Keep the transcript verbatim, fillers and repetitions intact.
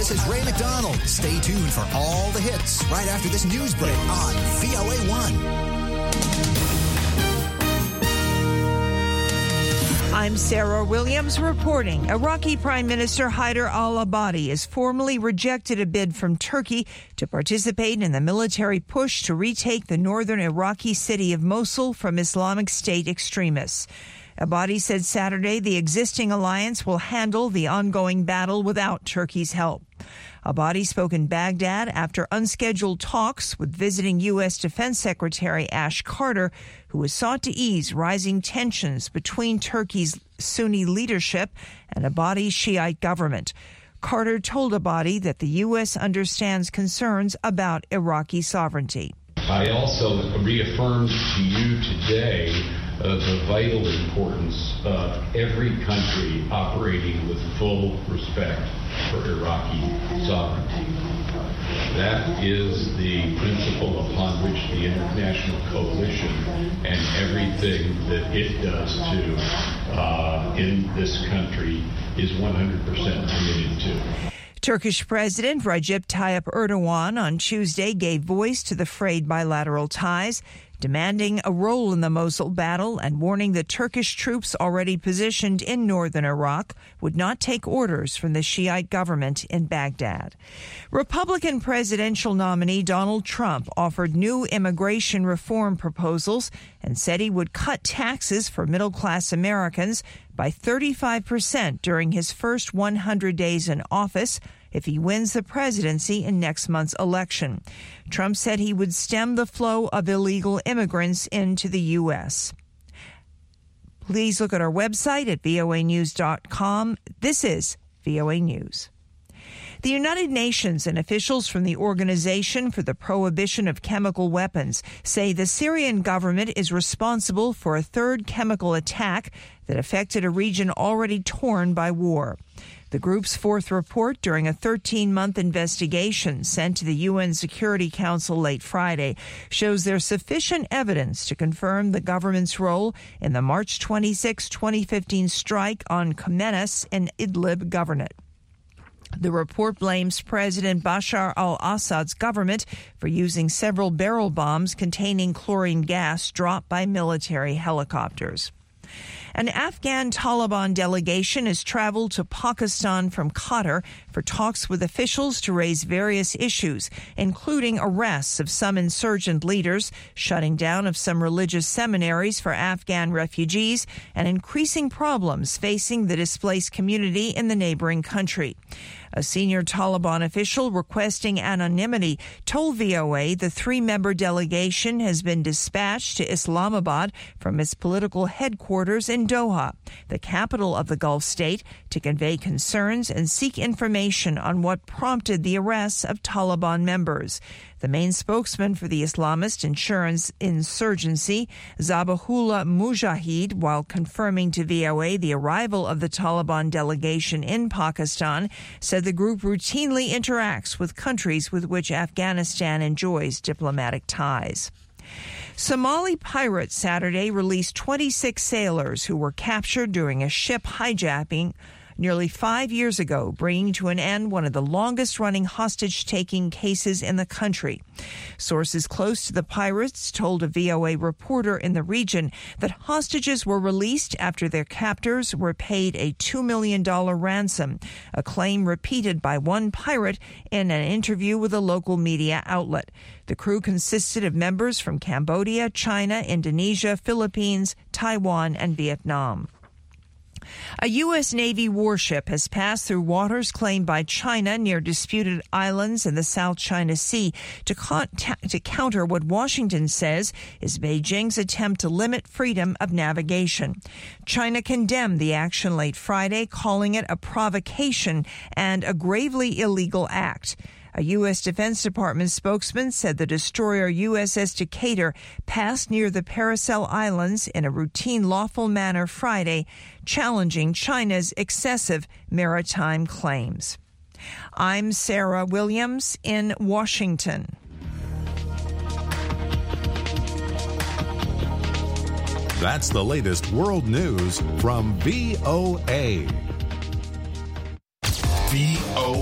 This is Ray McDonald. Stay tuned for all the hits right after this news break on V O A one. I'm Sarah Williams reporting. Iraqi Prime Minister Haider al-Abadi has formally rejected a bid from Turkey to participate in the military push to retake the northern Iraqi city of Mosul from Islamic State extremists. Abadi said Saturday the existing alliance will handle the ongoing battle without Turkey's help. Abadi spoke in Baghdad after unscheduled talks with visiting U S. Defense Secretary Ash Carter, who has sought to ease rising tensions between Turkey's Sunni leadership and Abadi's Shiite government. Carter told Abadi that the U S understands concerns about Iraqi sovereignty. I also reaffirmed to you today uh, the vital importance of every country operating with full respect for Iraqi sovereignty. That is the principle upon which the international coalition and everything that it does to uh, in this country is one hundred percent committed to. Turkish President Recep Tayyip Erdogan on Tuesday gave voice to the frayed bilateral ties, demanding a role in the Mosul battle and warning that Turkish troops already positioned in northern Iraq would not take orders from the Shiite government in Baghdad. Republican presidential nominee Donald Trump offered new immigration reform proposals and said he would cut taxes for middle-class Americans by thirty-five percent during his first one hundred days in office if he wins the presidency in next month's election. Trump said he would stem the flow of illegal immigrants into the U S. Please look at our website at V O A news dot com. This is V O A News. The United Nations and officials from the Organization for the Prohibition of Chemical Weapons say the Syrian government is responsible for a third chemical attack that affected a region already torn by war. The group's fourth report during a thirteen-month investigation sent to the U N Security Council late Friday shows there's sufficient evidence to confirm the government's role in the March twenty-sixth, twenty fifteen strike on Khmenis in Idlib governorate. The report blames President Bashar al-Assad's government for using several barrel bombs containing chlorine gas dropped by military helicopters. An Afghan Taliban delegation has traveled to Pakistan from Qatar for talks with officials to raise various issues, including arrests of some insurgent leaders, shutting down of some religious seminaries for Afghan refugees, and increasing problems facing the displaced community in the neighboring country. A senior Taliban official requesting anonymity told V O A the three-member delegation has been dispatched to Islamabad from its political headquarters in Doha, the capital of the Gulf state, to convey concerns and seek information on what prompted the arrests of Taliban members. The main spokesman for the Islamist insurance insurgency, Zabihullah Mujahid, while confirming to V O A the arrival of the Taliban delegation in Pakistan, said the group routinely interacts with countries with which Afghanistan enjoys diplomatic ties. Somali pirates Saturday released twenty-six sailors who were captured during a ship hijacking nearly five years ago, bringing to an end one of the longest-running hostage-taking cases in the country. Sources close to the pirates told a V O A reporter in the region that hostages were released after their captors were paid a two million dollars ransom, a claim repeated by one pirate in an interview with a local media outlet. The crew consisted of members from Cambodia, China, Indonesia, Philippines, Taiwan, and Vietnam. A U S. Navy warship has passed through waters claimed by China near disputed islands in the South China Sea to, con- to counter what Washington says is Beijing's attempt to limit freedom of navigation. China condemned the action late Friday, calling it a provocation and a gravely illegal act. A U S. Defense Department spokesman said the destroyer U S S Decatur passed near the Paracel Islands in a routine lawful manner Friday, challenging China's excessive maritime claims. I'm Sarah Williams in Washington. That's the latest world news from V O A. V O